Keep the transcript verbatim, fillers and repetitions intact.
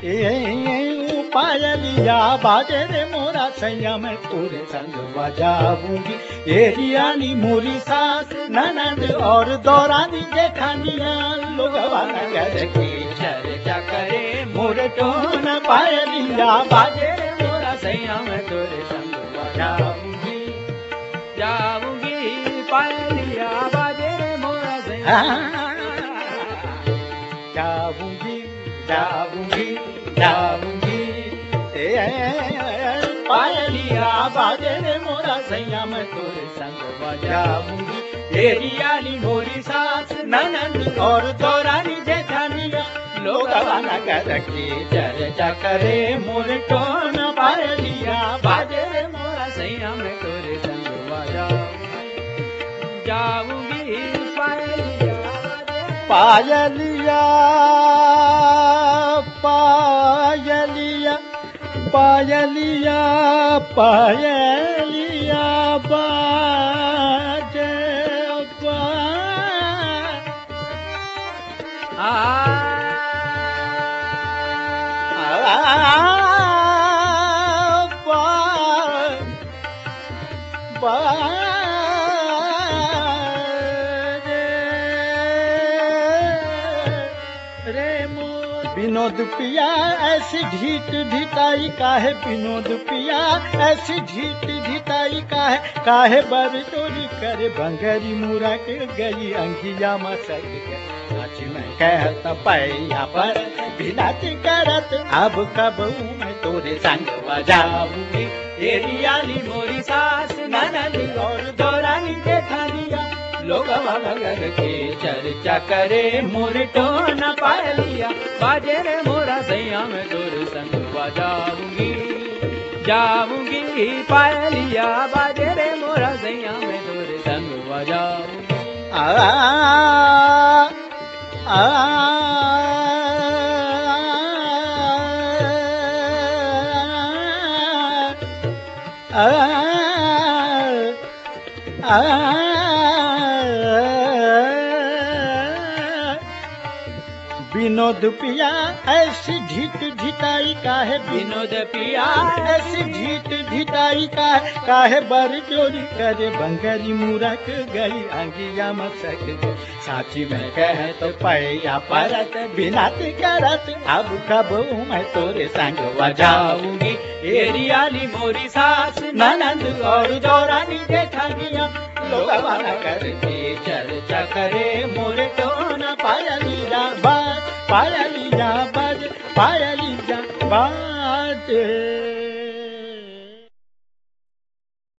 ए पायलिया बाजे रे मोरा सैया मैं तोरे संग बजाऊंगी। एरियाली मोरी सास ननद और दौरानी जेठानिया लोगवा नगर की चर्चा करे मोरे टोन। पायलिया बाजे रे मोरा सैया मैं तोरे संग बजाऊंगी जाऊंगी। पायलिया बाजे रे मोरा सैया जाऊंगी जाऊंगी जाऊंगी। पायलिया बाजे रे मोरा सैया मैं तोरे संग बजाऊंगी। एरियाली मोरी सास ननद और दौरानी जेठानिया लोगवा नगर की चर्चा करे मोरे टोन। पायलिया बाजे रे मोरा सैया मैं तोरे संग बजाऊंगी जाऊंगी। पायलिया पायलिया पायलिया पायलिया बाजे विनोद पिया ऐसी ढीठ ढिठाई काहे। विनोद पिया ऐसी ढीठ ढिठाई काहे। काहे बर चोरी करे बंगरी मुरा के गई अंगिया मसक सच में कहत पैया पर बिलाती करत। अब कब मैं तोरे संग बजाऊंगी। एरियाली मोरी सास ननद और दौरानी जेठानिया लोगवा नगर की चर्चा करे मोरे टोन। पायलिया बाजे रे मोरा सैया मैं तोरे संग बजाऊंगी जाऊंगी। पायलिया बाजे रे मोरा सैया मैं तोरे संग बजाऊंगी। आ आ आ आ विनोद पिया ऐसी ढीठ ढिठाई काहे। विनोद पिया ऐसी ढीठ ढिठाई काहे। काहे बर चोरी करे बंगरी मुरक गई अंगिया मसक। साची में कह तो पैया परत बिनाती करत। अब कब मैं तोरे संग बजाऊंगी। एरियाली मोरी सास ननद और दौरानी जेठानिया लोगवा नगर की चर्चा करे मोरे टोन। पायलिया बाज पायलिया बाज पायलिया बाज।